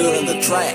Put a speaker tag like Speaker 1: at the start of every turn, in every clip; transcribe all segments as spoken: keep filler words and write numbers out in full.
Speaker 1: stood in the track.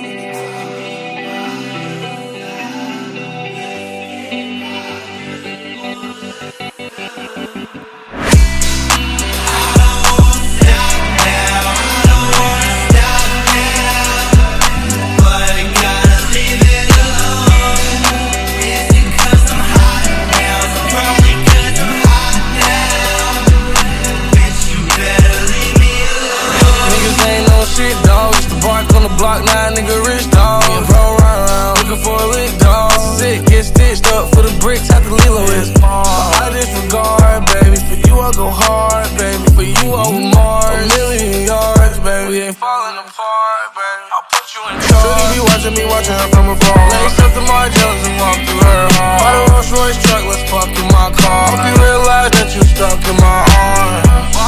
Speaker 2: Block nine, nigga rich dog. Me and bro run around looking for a lick dog. Sick, get stitched up for the bricks at the Lilo is palm. I disregard, baby. For you I go hard, baby. For you I will march a million yards, baby. We ain't falling apart, baby. I'll put you in charge. Shouldn't be watching me, watching her from afar. Lace up the Margielas and walk through her heart. Buy the Rolls Royce truck, let's fuck in my car. Hope you realize that you stuck in my arms.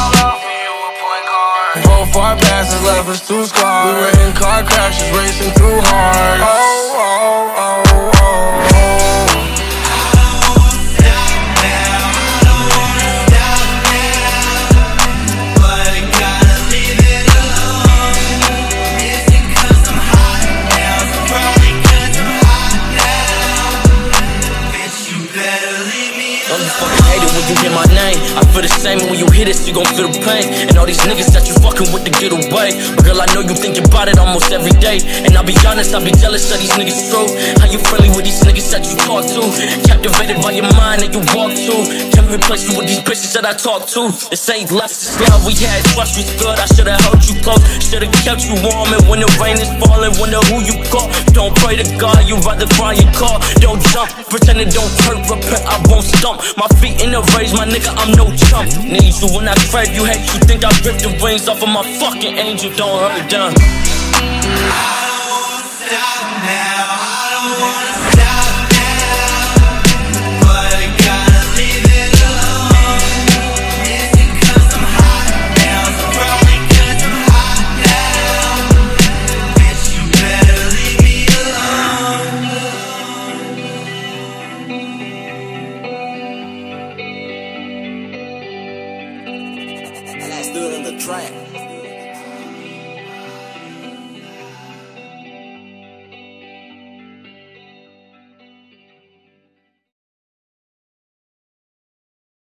Speaker 2: Far passes left us two scars. We were in car crashes, racing through hearts. Oh, oh, oh, oh, oh.
Speaker 3: I don't wanna stop now. I don't wanna stop now. But I gotta leave it alone. Is it 'cause I'm hot now? So probably 'cause I'm hot now. Bitch, you better leave me alone.
Speaker 4: Don't you fucking hate it when you hear my name. I feel the same, and when you hear this, you gon' feel the pain. And all these niggas that you fucking with to get away. But girl, I know you think about it almost every day. And I'll be honest, I'll be jealous of these niggas true. How you friendly with these niggas that you talk to? Captivated by your mind that you walk to. Can't replace you with these bitches that I talk to. This ain't lust, it's love. We had trust, was good. I should've held you close. Should've kept you warm. And when the rain is falling, wonder who you call. Don't pray to God, you rather cry your car. Don't jump, pretend it don't hurt. Repent, I won't stump. My feet in the raise, my nigga, I'm no chump. Need you when I crave you, hate you. Think I ripped the wings off of my fucking angel. Don't hurt it down.
Speaker 3: I don't wanna stop now. I don't wanna stop now. But I gotta leave it alone. Is it 'cause I'm hot now? So probably 'cause I'm hot now. Bitch, you better leave me alone.
Speaker 1: And I stood in the track.